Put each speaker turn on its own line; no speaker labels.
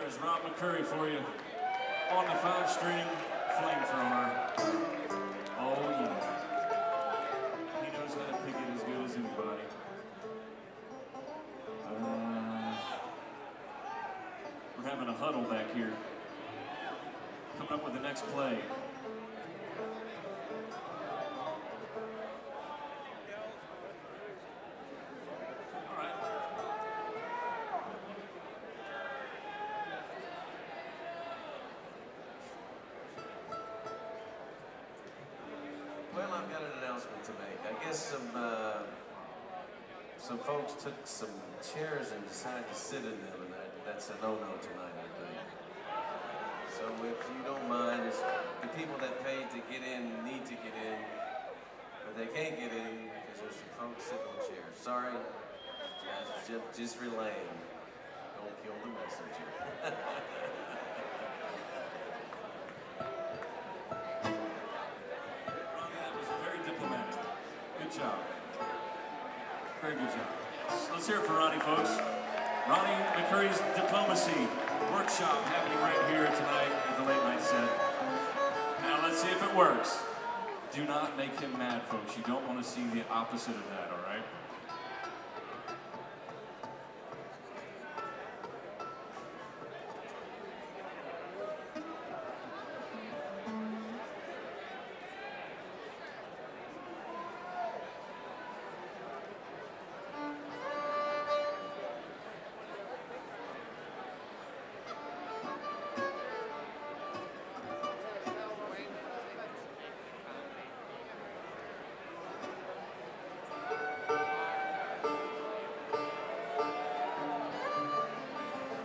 There's Rob McCurry for you on the 5-string flamethrower. Oh yeah. He knows how to pick it as good as anybody. We're having a huddle back here. Coming up with the next play.
Well, I've got an announcement to make. I guess some folks took some chairs and decided to sit in them, and that's a no-no tonight, I think. So if you don't mind, the people that paid to get in need to get in, but they can't get in because there's some folks sitting on chairs. Sorry, guys, just relaying. Don't kill the messenger.
Good job. Very good job. Let's hear it for Ronnie, folks. Ronnie McCurry's Diplomacy Workshop happening right here tonight at the Late Night Set. Now let's see if it works. Do not make him mad, folks. You don't want to see the opposite of that, all right?